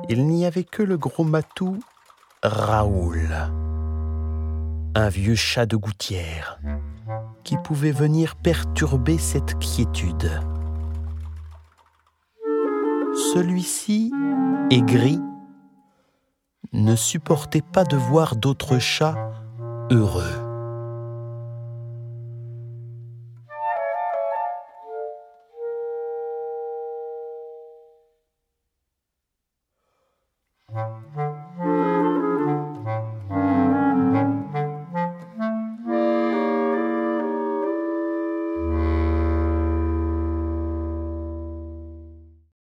il n'y avait que le gros matou Raoul, un vieux chat de gouttière qui pouvait venir perturber cette quiétude. Celui-ci, aigri, ne supportait pas de voir d'autres chats heureux.